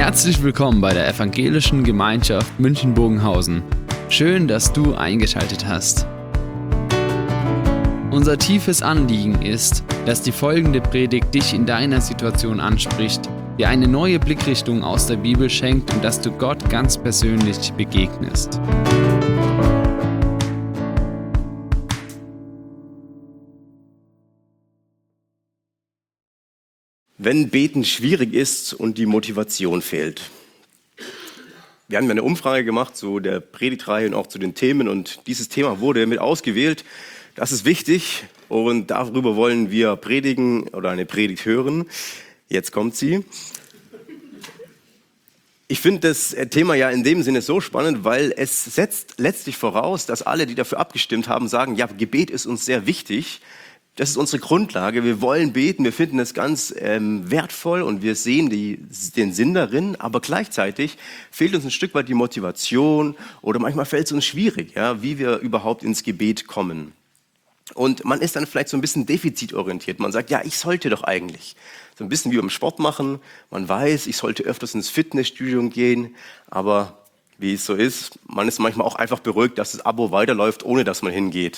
Herzlich willkommen bei der Evangelischen Gemeinschaft München-Bogenhausen. Schön, dass du eingeschaltet hast. Unser tiefes Anliegen ist, dass die folgende Predigt dich in deiner Situation anspricht, dir eine neue Blickrichtung aus der Bibel schenkt und dass du Gott ganz persönlich begegnest. Wenn Beten schwierig ist und die Motivation fehlt. Wir haben eine Umfrage gemacht zu der Predigtreihe und auch zu den Themen und dieses Thema wurde mit ausgewählt. Das ist wichtig und darüber wollen wir predigen oder eine Predigt hören. Jetzt kommt sie. Ich finde das Thema ja in dem Sinne so spannend, weil es setzt letztlich voraus, dass alle, die dafür abgestimmt haben, sagen, ja, Gebet ist uns sehr wichtig. Das ist unsere Grundlage. Wir wollen beten, wir finden es ganz wertvoll und wir sehen den Sinn darin, aber gleichzeitig fehlt uns ein Stück weit die Motivation oder manchmal fällt es uns schwierig, ja, wie wir überhaupt ins Gebet kommen. Und man ist dann vielleicht so ein bisschen defizitorientiert. Man sagt, ja, ich sollte doch eigentlich. So ein bisschen wie beim Sport machen. Man weiß, ich sollte öfters ins Fitnessstudio gehen, aber wie es so ist, man ist manchmal auch einfach beruhigt, dass das Abo weiterläuft, ohne dass man hingeht.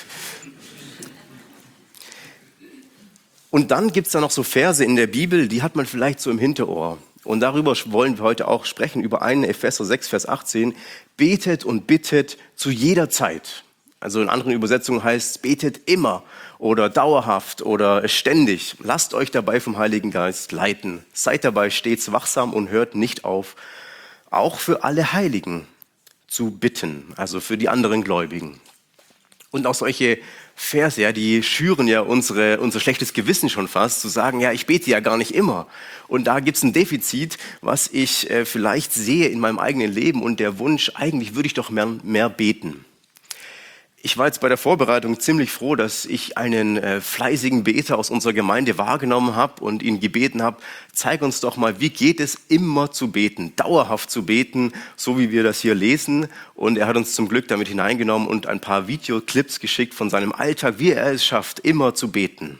Und dann gibt es da noch so Verse in der Bibel, die hat man vielleicht so im Hinterohr. Und darüber wollen wir heute auch sprechen, über einen Epheser 6, Vers 18. Betet und bittet zu jeder Zeit. Also in anderen Übersetzungen heißt es, betet immer oder dauerhaft oder ständig. Lasst euch dabei vom Heiligen Geist leiten. Seid dabei stets wachsam und hört nicht auf, auch für alle Heiligen zu bitten, also für die anderen Gläubigen. Und auch solche Verse, ja, die schüren ja unser schlechtes Gewissen schon fast, zu sagen, ja, ich bete ja gar nicht immer. Und da gibt es ein Defizit, was ich vielleicht sehe in meinem eigenen Leben und der Wunsch, eigentlich würde ich doch mehr beten. Ich war jetzt bei der Vorbereitung ziemlich froh, dass ich einen fleißigen Beter aus unserer Gemeinde wahrgenommen habe und ihn gebeten habe, zeig uns doch mal, wie geht es immer zu beten, dauerhaft zu beten, so wie wir das hier lesen. Und er hat uns zum Glück damit hineingenommen und ein paar Videoclips geschickt von seinem Alltag, wie er es schafft, immer zu beten.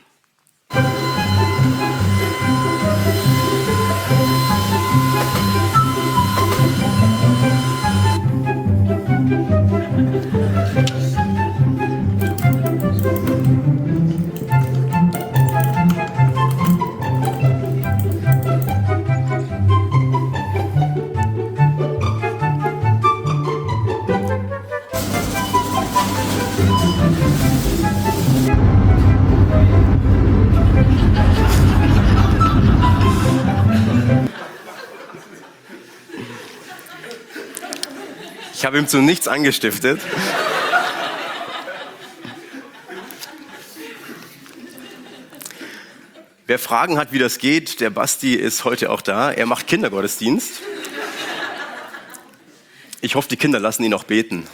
Ich habe ihm zu nichts angestiftet. Wer Fragen hat, wie das geht, der Basti ist heute auch da. Er macht Kindergottesdienst. Ich hoffe, die Kinder lassen ihn noch beten.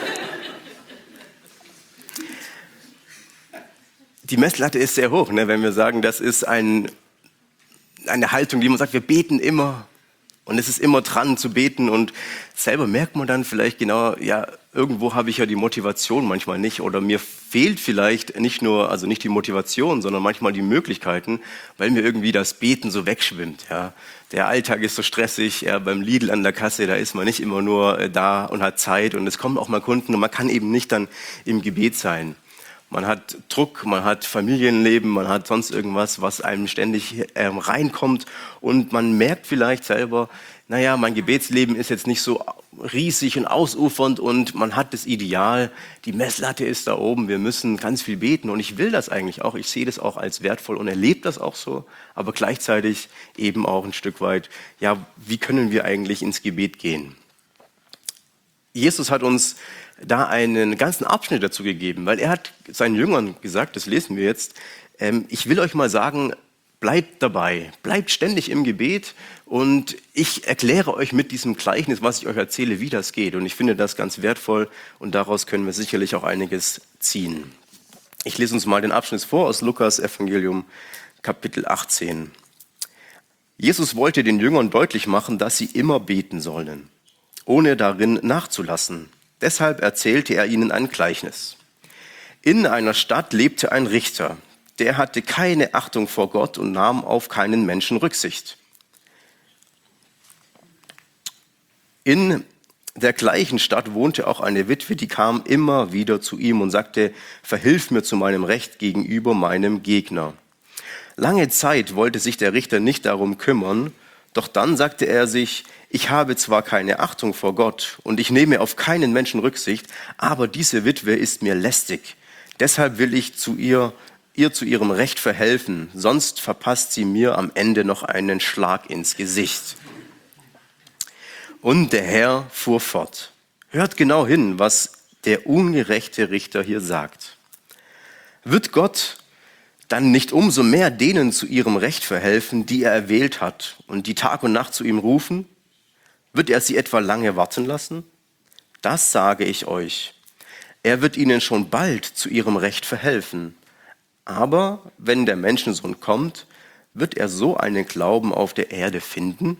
Die Messlatte ist sehr hoch, ne, wenn wir sagen, das ist eine Haltung, die man sagt, wir beten immer. Und es ist immer dran zu beten und selber merkt man dann vielleicht genau, ja, irgendwo habe ich ja die Motivation manchmal nicht oder mir fehlt vielleicht nicht die Motivation, sondern manchmal die Möglichkeiten, weil mir irgendwie das Beten so wegschwimmt, ja. Der Alltag ist so stressig, ja, beim Lidl an der Kasse, da ist man nicht immer nur da und hat Zeit und es kommen auch mal Kunden und man kann eben nicht dann im Gebet sein. Man hat Druck, man hat Familienleben, man hat sonst irgendwas, was einem ständig reinkommt und man merkt vielleicht selber, naja, mein Gebetsleben ist jetzt nicht so riesig und ausufernd und man hat das Ideal, die Messlatte ist da oben, wir müssen ganz viel beten und ich will das eigentlich auch, ich sehe das auch als wertvoll und erlebe das auch so, aber gleichzeitig eben auch ein Stück weit, ja, wie können wir eigentlich ins Gebet gehen? Jesus hat uns da einen ganzen Abschnitt dazu gegeben, weil er hat seinen Jüngern gesagt, das lesen wir jetzt, ich will euch mal sagen, bleibt dabei, bleibt ständig im Gebet und ich erkläre euch mit diesem Gleichnis, was ich euch erzähle, wie das geht. Und ich finde das ganz wertvoll und daraus können wir sicherlich auch einiges ziehen. Ich lese uns mal den Abschnitt vor aus Lukas Evangelium, Kapitel 18. Jesus wollte den Jüngern deutlich machen, dass sie immer beten sollen, ohne darin nachzulassen. Deshalb erzählte er ihnen ein Gleichnis. In einer Stadt lebte ein Richter, der hatte keine Achtung vor Gott und nahm auf keinen Menschen Rücksicht. In der gleichen Stadt wohnte auch eine Witwe, die kam immer wieder zu ihm und sagte, verhilf mir zu meinem Recht gegenüber meinem Gegner. Lange Zeit wollte sich der Richter nicht darum kümmern, doch dann sagte er sich, ich habe zwar keine Achtung vor Gott und ich nehme auf keinen Menschen Rücksicht, aber diese Witwe ist mir lästig. Deshalb will ich ihr zu ihrem Recht verhelfen, sonst verpasst sie mir am Ende noch einen Schlag ins Gesicht. Und der Herr fuhr fort. Hört genau hin, was der ungerechte Richter hier sagt. Wird Gott dann nicht umso mehr denen zu ihrem Recht verhelfen, die er erwählt hat und die Tag und Nacht zu ihm rufen? Wird er sie etwa lange warten lassen? Das sage ich euch. Er wird ihnen schon bald zu ihrem Recht verhelfen. Aber wenn der Menschensohn kommt, wird er so einen Glauben auf der Erde finden?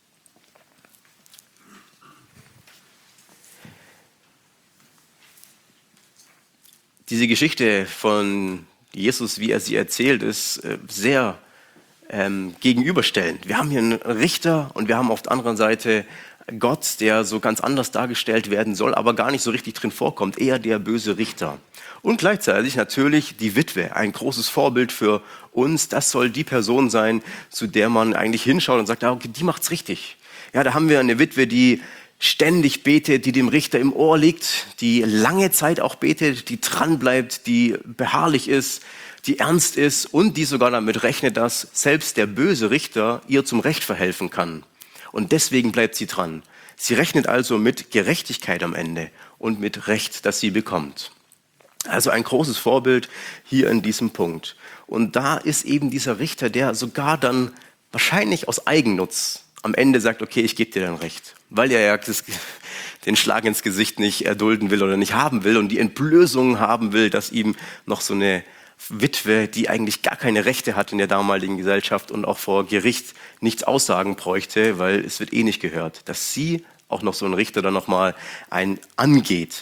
Diese Geschichte von Jesus, wie er sie erzählt, ist sehr gegenüberstellend. Wir haben hier einen Richter und wir haben auf der anderen Seite Gott, der so ganz anders dargestellt werden soll, aber gar nicht so richtig drin vorkommt, eher der böse Richter. Und gleichzeitig natürlich die Witwe, ein großes Vorbild für uns. Das soll die Person sein, zu der man eigentlich hinschaut und sagt, okay, die macht's richtig. Ja, da haben wir eine Witwe, die ständig betet, die dem Richter im Ohr liegt, die lange Zeit auch betet, die dranbleibt, die beharrlich ist, die ernst ist und die sogar damit rechnet, dass selbst der böse Richter ihr zum Recht verhelfen kann. Und deswegen bleibt sie dran. Sie rechnet also mit Gerechtigkeit am Ende und mit Recht, das sie bekommt. Also ein großes Vorbild hier in diesem Punkt. Und da ist eben dieser Richter, der sogar dann wahrscheinlich aus Eigennutz am Ende sagt, okay, ich gebe dir dann Recht, weil er ja den Schlag ins Gesicht nicht erdulden will oder nicht haben will und die Entblößung haben will, dass ihm noch so eine Witwe, die eigentlich gar keine Rechte hat in der damaligen Gesellschaft und auch vor Gericht nichts aussagen bräuchte, weil es wird eh nicht gehört, dass sie auch noch so ein Richter dann nochmal einen angeht.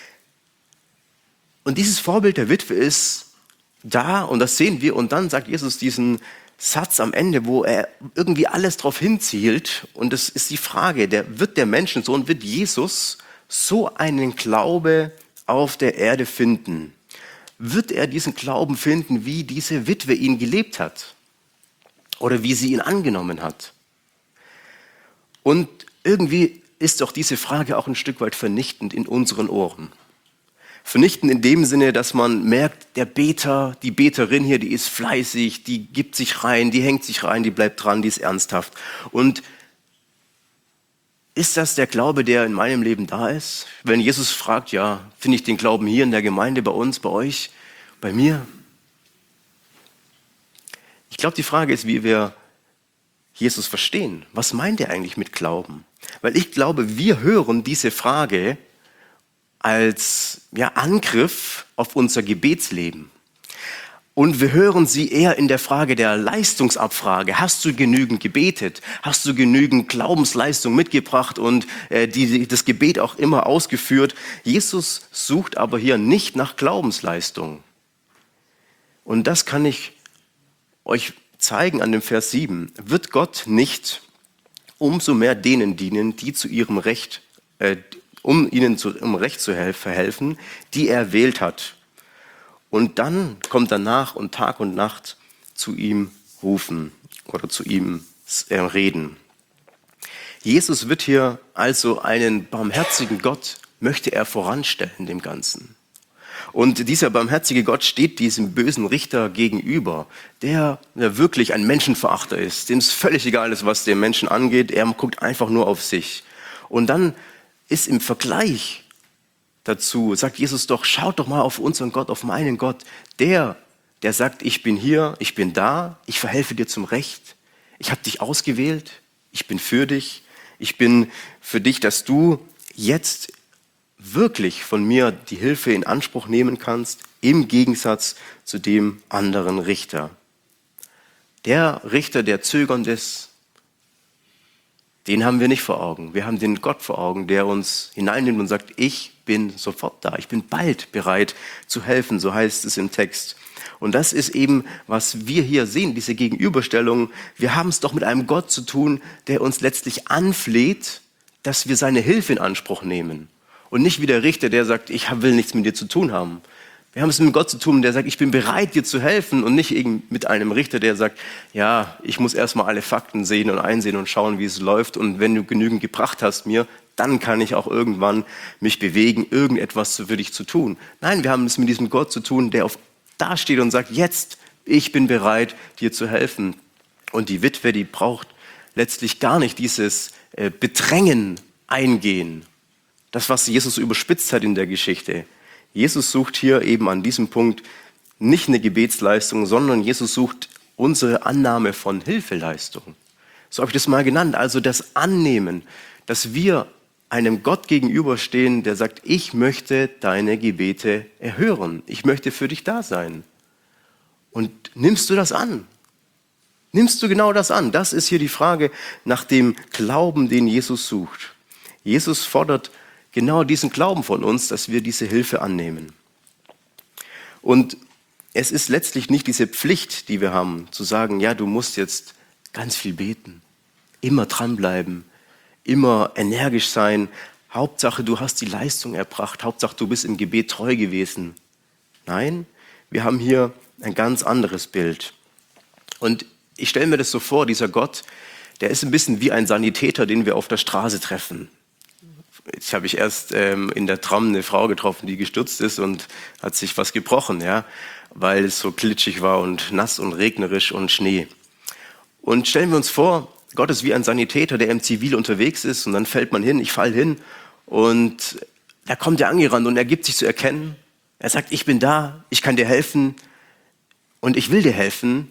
Und dieses Vorbild der Witwe ist da und das sehen wir und dann sagt Jesus diesen Satz am Ende, wo er irgendwie alles darauf hinzielt und das ist die Frage, wird der Menschensohn, wird Jesus so einen Glaube auf der Erde finden? Wird er diesen Glauben finden, wie diese Witwe ihn gelebt hat oder wie sie ihn angenommen hat? Und irgendwie ist doch diese Frage auch ein Stück weit vernichtend in unseren Ohren. Vernichtend in dem Sinne, dass man merkt, der Beter, die Beterin hier, die ist fleißig, die gibt sich rein, die hängt sich rein, die bleibt dran, die ist ernsthaft. Und ist das der Glaube, der in meinem Leben da ist? Wenn Jesus fragt, ja, finde ich den Glauben hier in der Gemeinde, bei uns, bei euch, bei mir? Ich glaube, die Frage ist, wie wir Jesus verstehen. Was meint er eigentlich mit Glauben? Weil ich glaube, wir hören diese Frage als Angriff auf unser Gebetsleben. Und wir hören sie eher in der Frage der Leistungsabfrage. Hast du genügend gebetet? Hast du genügend Glaubensleistung mitgebracht und das Gebet auch immer ausgeführt? Jesus sucht aber hier nicht nach Glaubensleistung. Und das kann ich euch zeigen an dem Vers 7. Wird Gott nicht umso mehr denen dienen, die zu ihrem Recht um ihnen um Recht zu verhelfen, die er erwählt hat. Und dann kommt er nach und Tag und Nacht zu ihm rufen oder zu ihm reden. Jesus wird hier also einen barmherzigen Gott, möchte er voranstellen dem Ganzen. Und dieser barmherzige Gott steht diesem bösen Richter gegenüber, der wirklich ein Menschenverachter ist, dem es völlig egal ist, was den Menschen angeht, er guckt einfach nur auf sich. Und dann ist im Vergleich dazu, sagt Jesus doch, schaut doch mal auf unseren Gott, auf meinen Gott, der sagt, ich bin hier, ich bin da, ich verhelfe dir zum Recht, ich habe dich ausgewählt, ich bin für dich, ich bin für dich, dass du jetzt wirklich von mir die Hilfe in Anspruch nehmen kannst, im Gegensatz zu dem anderen Richter. Der Richter, der zögernd ist, den haben wir nicht vor Augen. Wir haben den Gott vor Augen, der uns hineinnimmt und sagt, ich bin sofort da, ich bin bald bereit zu helfen, so heißt es im Text. Und das ist eben, was wir hier sehen, diese Gegenüberstellung. Wir haben es doch mit einem Gott zu tun, der uns letztlich anfleht, dass wir seine Hilfe in Anspruch nehmen. Und nicht wie der Richter, der sagt, ich will nichts mit dir zu tun haben. Wir haben es mit Gott zu tun, der sagt, ich bin bereit, dir zu helfen. Und nicht eben mit einem Richter, der sagt, ja, ich muss erstmal alle Fakten sehen und einsehen und schauen, wie es läuft. Und wenn du genügend gebracht hast mir, dann kann ich auch irgendwann mich bewegen, irgendetwas für dich zu tun. Nein, wir haben es mit diesem Gott zu tun, der da steht und sagt, jetzt, ich bin bereit, dir zu helfen. Und die Witwe, die braucht letztlich gar nicht dieses Bedrängen eingehen. Das, was Jesus überspitzt hat in der Geschichte. Jesus sucht hier eben an diesem Punkt nicht eine Gebetsleistung, sondern Jesus sucht unsere Annahme von Hilfeleistung. So habe ich das mal genannt. Also das Annehmen, dass wir einem Gott gegenüberstehen, der sagt, ich möchte deine Gebete erhören. Ich möchte für dich da sein. Und nimmst du das an? Nimmst du genau das an? Das ist hier die Frage nach dem Glauben, den Jesus sucht. Jesus fordert genau diesen Glauben von uns, dass wir diese Hilfe annehmen. Und es ist letztlich nicht diese Pflicht, die wir haben, zu sagen, ja, du musst jetzt ganz viel beten, immer dranbleiben, immer energisch sein. Hauptsache, du hast die Leistung erbracht. Hauptsache, du bist im Gebet treu gewesen. Nein, wir haben hier ein ganz anderes Bild. Und ich stelle mir das so vor, dieser Gott, der ist ein bisschen wie ein Sanitäter, den wir auf der Straße treffen. Jetzt habe ich erst in der Tram eine Frau getroffen, die gestürzt ist und hat sich was gebrochen, ja, weil es so glitschig war und nass und regnerisch und Schnee. Und stellen wir uns vor, Gott ist wie ein Sanitäter, der im Zivil unterwegs ist und dann fällt man hin, ich falle hin und da kommt er angerannt und er gibt sich zu erkennen. Er sagt, ich bin da, ich kann dir helfen und ich will dir helfen.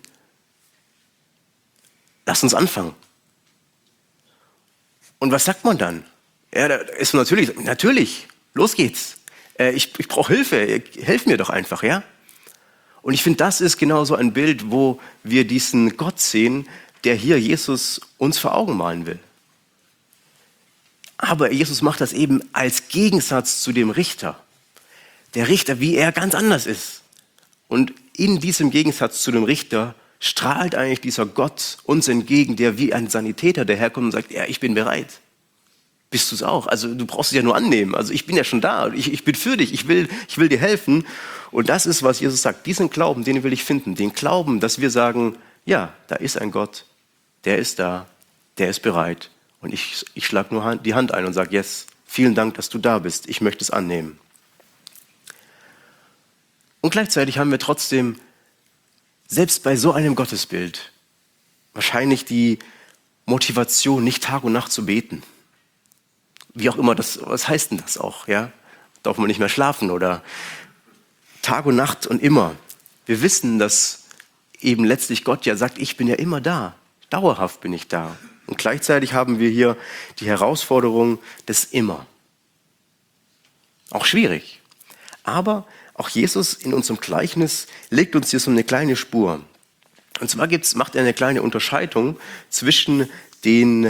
Lass uns anfangen. Und was sagt man dann? Ja, da ist natürlich, los geht's. Ich brauche Hilfe, helf mir doch einfach, ja? Und ich finde, das ist genau so ein Bild, wo wir diesen Gott sehen, der hier Jesus uns vor Augen malen will. Aber Jesus macht das eben als Gegensatz zu dem Richter. Der Richter, wie er ganz anders ist. Und in diesem Gegensatz zu dem Richter strahlt eigentlich dieser Gott uns entgegen, der wie ein Sanitäter daherkommt und sagt, ja, ich bin bereit. Bist du es auch? Also du brauchst es ja nur annehmen. Also ich bin ja schon da. Ich bin für dich. Ich will dir helfen. Und das ist, was Jesus sagt. Diesen Glauben, den will ich finden. Den Glauben, dass wir sagen, ja, da ist ein Gott. Der ist da. Der ist bereit. Und ich schlage nur die Hand ein und sage, yes, vielen Dank, dass du da bist. Ich möchte es annehmen. Und gleichzeitig haben wir trotzdem, selbst bei so einem Gottesbild, wahrscheinlich die Motivation, nicht Tag und Nacht zu beten. Wie auch immer, was heißt denn das auch? Ja? Darf man nicht mehr schlafen oder Tag und Nacht und immer. Wir wissen, dass eben letztlich Gott ja sagt, ich bin ja immer da. Dauerhaft bin ich da. Und gleichzeitig haben wir hier die Herausforderung des Immer. Auch schwierig. Aber auch Jesus in unserem Gleichnis legt uns hier so eine kleine Spur. Und zwar macht er eine kleine Unterscheidung zwischen den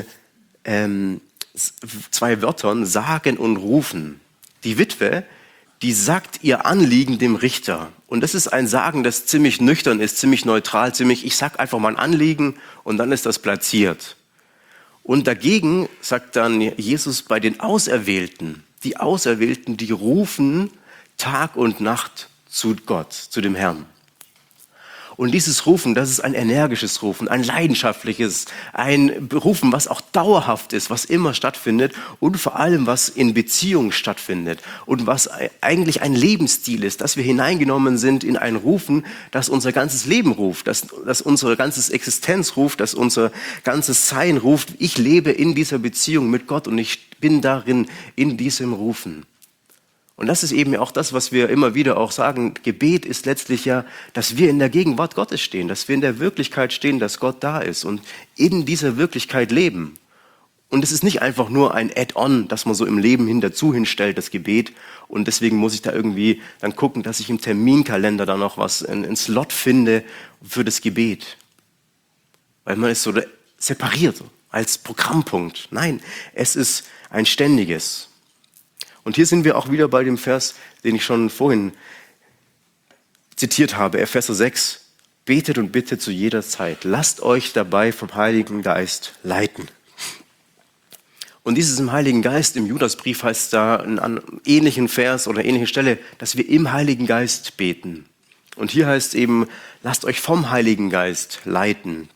zwei Wörtern sagen und rufen. Die Witwe, die sagt ihr Anliegen dem Richter. Und das ist ein Sagen, das ziemlich nüchtern ist, ziemlich neutral, ich sag einfach mein Anliegen und dann ist das platziert. Und dagegen sagt dann Jesus bei den Auserwählten, die rufen Tag und Nacht zu Gott, zu dem Herrn. Und dieses Rufen, das ist ein energisches Rufen, ein leidenschaftliches, ein Rufen, was auch dauerhaft ist, was immer stattfindet und vor allem, was in Beziehungen stattfindet und was eigentlich ein Lebensstil ist, dass wir hineingenommen sind in ein Rufen, das unser ganzes Leben ruft, das unsere ganze Existenz ruft, das unser ganzes Sein ruft. Ich lebe in dieser Beziehung mit Gott und ich bin darin, in diesem Rufen. Und das ist eben auch das, was wir immer wieder auch sagen. Gebet ist letztlich ja, dass wir in der Gegenwart Gottes stehen, dass wir in der Wirklichkeit stehen, dass Gott da ist und in dieser Wirklichkeit leben. Und es ist nicht einfach nur ein Add-on, das man so im Leben dazu hinstellt, das Gebet. Und deswegen muss ich da irgendwie dann gucken, dass ich im Terminkalender da noch einen Slot finde für das Gebet. Weil man es so separiert als Programmpunkt. Nein, es ist ein ständiges. Und hier sind wir auch wieder bei dem Vers, den ich schon vorhin zitiert habe, Epheser 6. Betet und bittet zu jeder Zeit. Lasst euch dabei vom Heiligen Geist leiten. Und dieses im Heiligen Geist, im Judasbrief heißt da in einem ähnlichen Vers oder ähnliche Stelle, dass wir im Heiligen Geist beten. Und hier heißt eben, lasst euch vom Heiligen Geist leiten.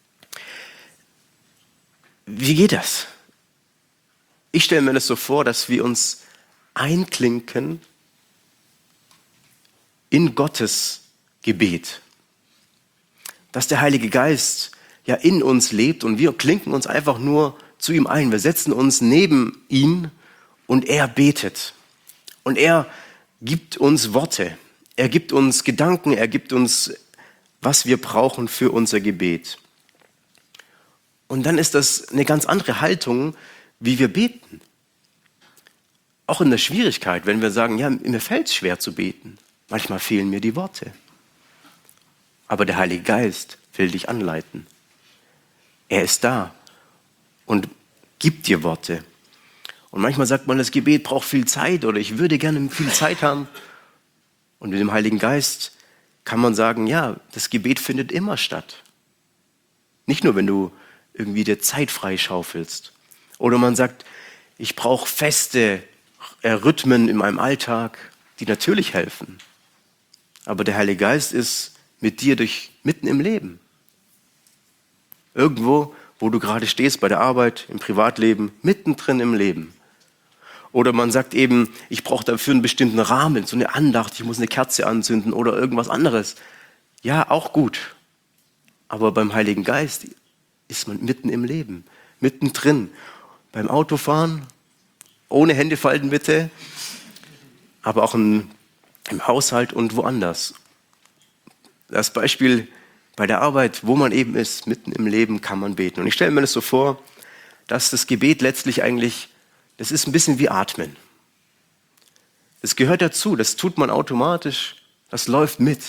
Wie geht das? Ich stelle mir das so vor, dass wir uns einklinken in Gottes Gebet. Dass der Heilige Geist ja in uns lebt und wir klinken uns einfach nur zu ihm ein. Wir setzen uns neben ihn und er betet. Und er gibt uns Worte. Er gibt uns Gedanken. Er gibt uns, was wir brauchen für unser Gebet. Und dann ist das eine ganz andere Haltung, wie wir beten. Auch in der Schwierigkeit, wenn wir sagen, ja, mir fällt es schwer zu beten. Manchmal fehlen mir die Worte. Aber der Heilige Geist will dich anleiten. Er ist da und gibt dir Worte. Und manchmal sagt man, das Gebet braucht viel Zeit oder ich würde gerne viel Zeit haben. Und mit dem Heiligen Geist kann man sagen, ja, das Gebet findet immer statt. Nicht nur, wenn du irgendwie dir Zeit freischaufelst. Oder man sagt, ich brauche feste Rhythmen in meinem Alltag, die natürlich helfen. Aber der Heilige Geist ist mit dir mitten im Leben. Irgendwo, wo du gerade stehst, bei der Arbeit, im Privatleben, mittendrin im Leben. Oder man sagt eben, ich brauche dafür einen bestimmten Rahmen, so eine Andacht, ich muss eine Kerze anzünden oder irgendwas anderes. Ja, auch gut. Aber beim Heiligen Geist ist man mitten im Leben, mittendrin. Beim Autofahren, ohne Hände falten bitte, aber auch im Haushalt und woanders. Das Beispiel bei der Arbeit, wo man eben ist, mitten im Leben kann man beten. Und ich stelle mir das so vor, dass das Gebet letztlich eigentlich, das ist ein bisschen wie Atmen. Das gehört dazu, das tut man automatisch, das läuft mit.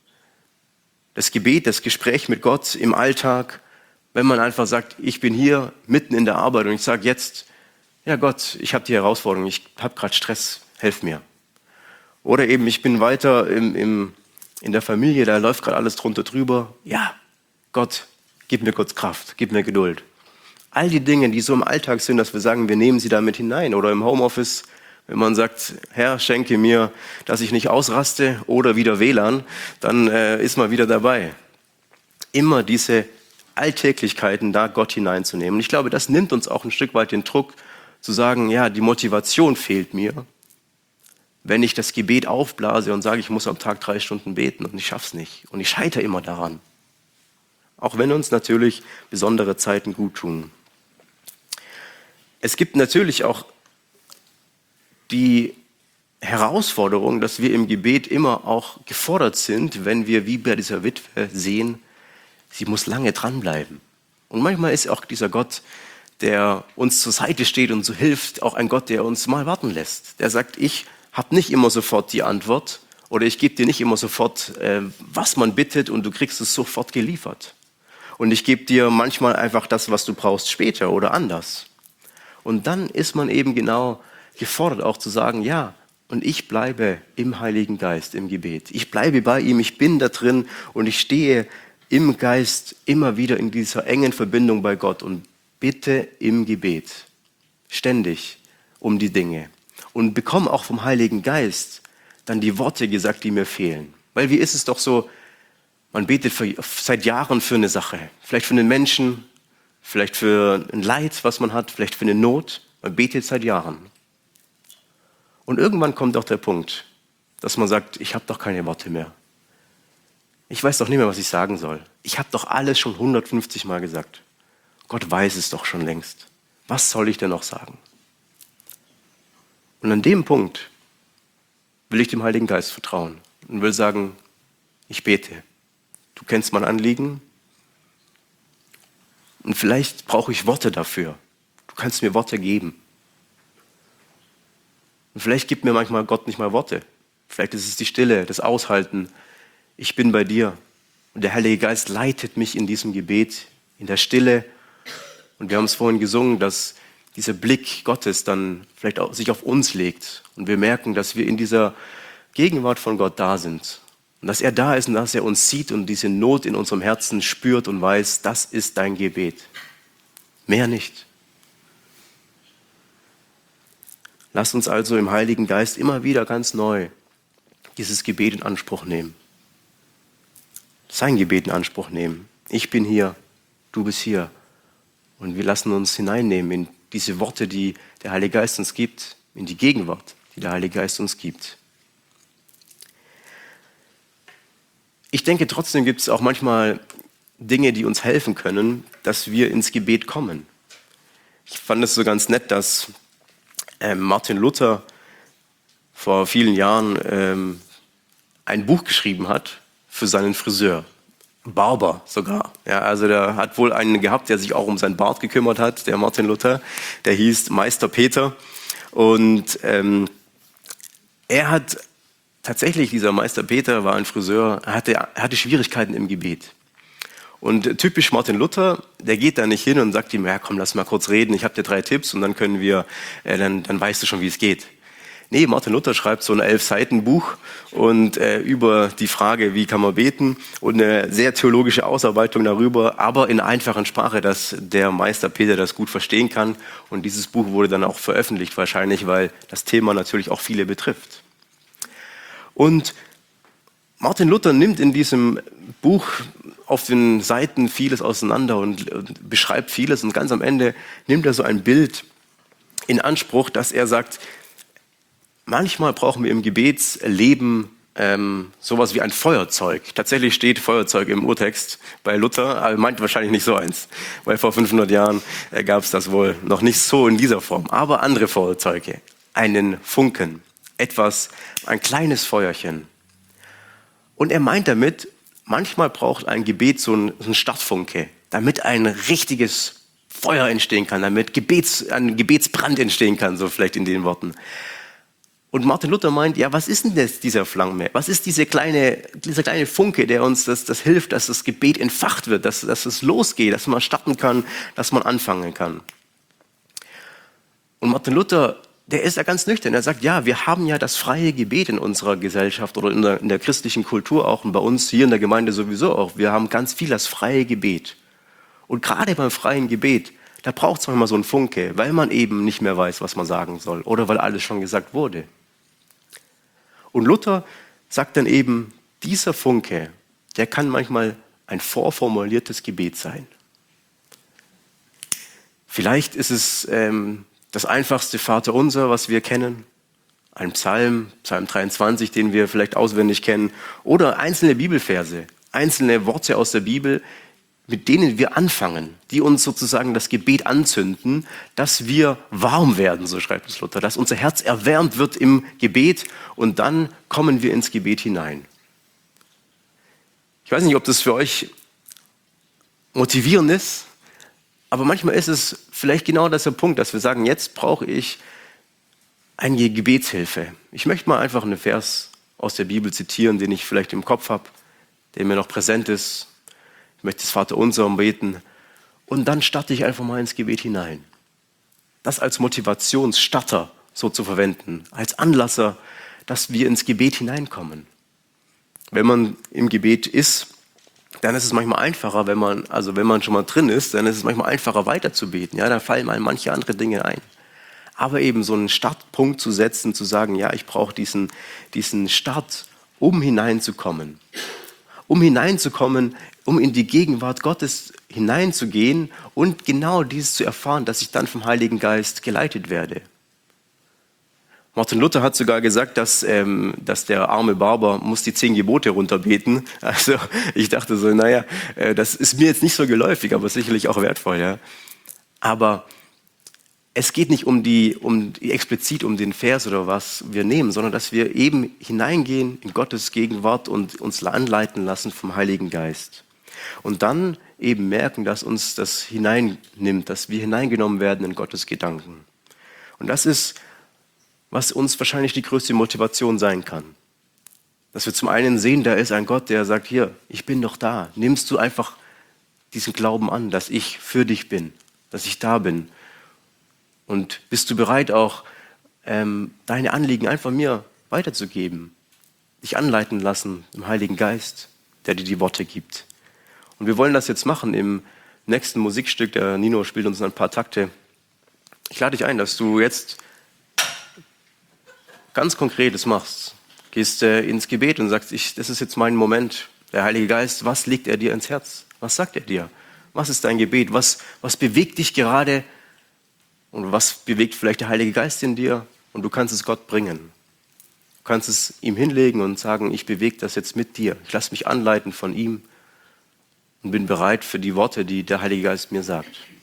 Das Gebet, das Gespräch mit Gott im Alltag, wenn man einfach sagt, ich bin hier mitten in der Arbeit und ich sage jetzt, ja Gott, ich habe die Herausforderung, ich habe gerade Stress, helf mir. Oder eben, ich bin weiter in der Familie, da läuft gerade alles drunter drüber. Ja, Gott, gib mir kurz Kraft, gib mir Geduld. All die Dinge, die so im Alltag sind, dass wir sagen, wir nehmen sie damit hinein. Oder im Homeoffice, wenn man sagt, Herr, schenke mir, dass ich nicht ausraste oder wieder WLAN, dann ist man wieder dabei. Immer diese Alltäglichkeiten da Gott hineinzunehmen. Und ich glaube, das nimmt uns auch ein Stück weit den Druck, zu sagen, ja, die Motivation fehlt mir, wenn ich das Gebet aufblase und sage, ich muss am Tag 3 Stunden beten und ich schaff's nicht. Und ich scheitere immer daran. Auch wenn uns natürlich besondere Zeiten gut tun. Es gibt natürlich auch die Herausforderung, dass wir im Gebet immer auch gefordert sind, wenn wir wie bei dieser Witwe sehen, sie muss lange dranbleiben. Und manchmal ist auch dieser Gott, der uns zur Seite steht und so hilft, auch ein Gott, der uns mal warten lässt. Der sagt, ich habe nicht immer sofort die Antwort oder ich gebe dir nicht immer sofort, was man bittet und du kriegst es sofort geliefert. Und ich gebe dir manchmal einfach das, was du brauchst, später oder anders. Und dann ist man eben genau gefordert, auch zu sagen, ja, und ich bleibe im Heiligen Geist, im Gebet. Ich bleibe bei ihm, ich bin da drin und ich stehe im Geist immer wieder in dieser engen Verbindung bei Gott und bitte im Gebet, ständig um die Dinge. Und bekomme auch vom Heiligen Geist dann die Worte gesagt, die mir fehlen. Weil wie ist es doch so, man betet seit Jahren für eine Sache. Vielleicht für einen Menschen, vielleicht für ein Leid, was man hat, vielleicht für eine Not. Man betet seit Jahren. Und irgendwann kommt auch der Punkt, dass man sagt, ich habe doch keine Worte mehr. Ich weiß doch nicht mehr, was ich sagen soll. Ich habe doch alles schon 150 Mal gesagt. Gott weiß es doch schon längst. Was soll ich denn noch sagen? Und an dem Punkt will ich dem Heiligen Geist vertrauen und will sagen, ich bete. Du kennst mein Anliegen und vielleicht brauche ich Worte dafür. Du kannst mir Worte geben. Und vielleicht gibt mir manchmal Gott nicht mal Worte. Vielleicht ist es die Stille, das Aushalten. Ich bin bei dir. Und der Heilige Geist leitet mich in diesem Gebet, in der Stille. Und wir haben es vorhin gesungen, dass dieser Blick Gottes dann vielleicht auch sich auf uns legt. Und wir merken, dass wir in dieser Gegenwart von Gott da sind. Und dass er da ist und dass er uns sieht und diese Not in unserem Herzen spürt und weiß, das ist dein Gebet. Mehr nicht. Lasst uns also im Heiligen Geist immer wieder ganz neu dieses Gebet in Anspruch nehmen. Sein Gebet in Anspruch nehmen. Ich bin hier, du bist hier. Und wir lassen uns hineinnehmen in diese Worte, die der Heilige Geist uns gibt, in die Gegenwart, die der Heilige Geist uns gibt. Ich denke, trotzdem gibt es auch manchmal Dinge, die uns helfen können, dass wir ins Gebet kommen. Ich fand es so ganz nett, dass Martin Luther vor vielen Jahren ein Buch geschrieben hat für seinen Friseur. Barber sogar. Ja, also der hat wohl einen gehabt, der sich auch um seinen Bart gekümmert hat, der Martin Luther. Der hieß Meister Peter. Und er hat tatsächlich, dieser Meister Peter war ein Friseur, er hatte Schwierigkeiten im Gebet. Und typisch Martin Luther, der geht da nicht hin und sagt ihm, ja komm, lass mal kurz reden, ich habe dir 3 Tipps und dann können wir, dann weißt du schon, wie es geht. Nee, Martin Luther schreibt so ein 11-Seiten-Buch und über die Frage, wie kann man beten und eine sehr theologische Ausarbeitung darüber, aber in einfacher Sprache, dass der Meister Peter das gut verstehen kann. Und dieses Buch wurde dann auch veröffentlicht wahrscheinlich, weil das Thema natürlich auch viele betrifft. Und Martin Luther nimmt in diesem Buch auf den Seiten vieles auseinander und beschreibt vieles und ganz am Ende nimmt er so ein Bild in Anspruch, dass er sagt, manchmal brauchen wir im Gebetsleben sowas wie ein Feuerzeug. Tatsächlich steht Feuerzeug im Urtext bei Luther, aber meint wahrscheinlich nicht so eins, weil vor 500 Jahren gab es das wohl noch nicht so in dieser Form. Aber andere Feuerzeuge, einen Funken, ein kleines Feuerchen. Und er meint damit, manchmal braucht ein Gebet so einen Startfunke, damit ein richtiges Feuer entstehen kann, damit ein Gebetsbrand entstehen kann, so vielleicht in den Worten. Und Martin Luther meint, ja, was ist denn das, dieser Flamme? Was ist dieser kleine Funke, der uns das hilft, dass das Gebet entfacht wird, dass es losgeht, dass man starten kann, dass man anfangen kann? Und Martin Luther, der ist ja ganz nüchtern. Er sagt, ja, wir haben ja das freie Gebet in unserer Gesellschaft oder in der christlichen Kultur auch und bei uns hier in der Gemeinde sowieso auch. Wir haben ganz viel das freie Gebet. Und gerade beim freien Gebet, da braucht es manchmal so einen Funke, weil man eben nicht mehr weiß, was man sagen soll oder weil alles schon gesagt wurde. Und Luther sagt dann eben, dieser Funke, der kann manchmal ein vorformuliertes Gebet sein. Vielleicht ist es das einfachste Vaterunser, was wir kennen, ein Psalm 23, den wir vielleicht auswendig kennen, oder einzelne Bibelverse, einzelne Worte aus der Bibel, mit denen wir anfangen, die uns sozusagen das Gebet anzünden, dass wir warm werden, so schreibt es Luther, dass unser Herz erwärmt wird im Gebet und dann kommen wir ins Gebet hinein. Ich weiß nicht, ob das für euch motivierend ist, aber manchmal ist es vielleicht genau das der Punkt, dass wir sagen, jetzt brauche ich eine Gebetshilfe. Ich möchte mal einfach einen Vers aus der Bibel zitieren, den ich vielleicht im Kopf habe, der mir noch präsent ist. Ich möchte das Vaterunser beten und dann starte ich einfach mal ins Gebet hinein. Das als Motivationsstarter so zu verwenden, als Anlasser, dass wir ins Gebet hineinkommen. Wenn man im Gebet ist, dann ist es manchmal einfacher, wenn man schon mal drin ist, dann ist es manchmal einfacher weiter zu beten. Ja, da fallen mal manche andere Dinge ein. Aber eben so einen Startpunkt zu setzen, zu sagen, ja, ich brauche diesen Start, um hineinzukommen. Um hineinzukommen, um in die Gegenwart Gottes hineinzugehen und genau dieses zu erfahren, dass ich dann vom Heiligen Geist geleitet werde. Martin Luther hat sogar gesagt, dass der arme Barber muss die 10 Gebote runterbeten. Also ich dachte so, naja, das ist mir jetzt nicht so geläufig, aber sicherlich auch wertvoll. Ja. Aber es geht nicht explizit um den Vers oder was wir nehmen, sondern dass wir eben hineingehen in Gottes Gegenwart und uns anleiten lassen vom Heiligen Geist. Und dann eben merken, dass uns das hineinnimmt, dass wir hineingenommen werden in Gottes Gedanken. Und das ist, was uns wahrscheinlich die größte Motivation sein kann. Dass wir zum einen sehen, da ist ein Gott, der sagt, hier, ich bin doch da. Nimmst du einfach diesen Glauben an, dass ich für dich bin, dass ich da bin. Und bist du bereit auch, deine Anliegen einfach mir weiterzugeben, dich anleiten lassen im Heiligen Geist, der dir die Worte gibt. Und wir wollen das jetzt machen im nächsten Musikstück. Der Nino spielt uns ein paar Takte. Ich lade dich ein, dass du jetzt ganz Konkretes machst. Gehst ins Gebet und sagst, das ist jetzt mein Moment. Der Heilige Geist, was legt er dir ins Herz? Was sagt er dir? Was ist dein Gebet? Was bewegt dich gerade? Und was bewegt vielleicht der Heilige Geist in dir? Und du kannst es Gott bringen. Du kannst es ihm hinlegen und sagen, ich bewege das jetzt mit dir. Ich lasse mich anleiten von ihm und bin bereit für die Worte, die der Heilige Geist mir sagt.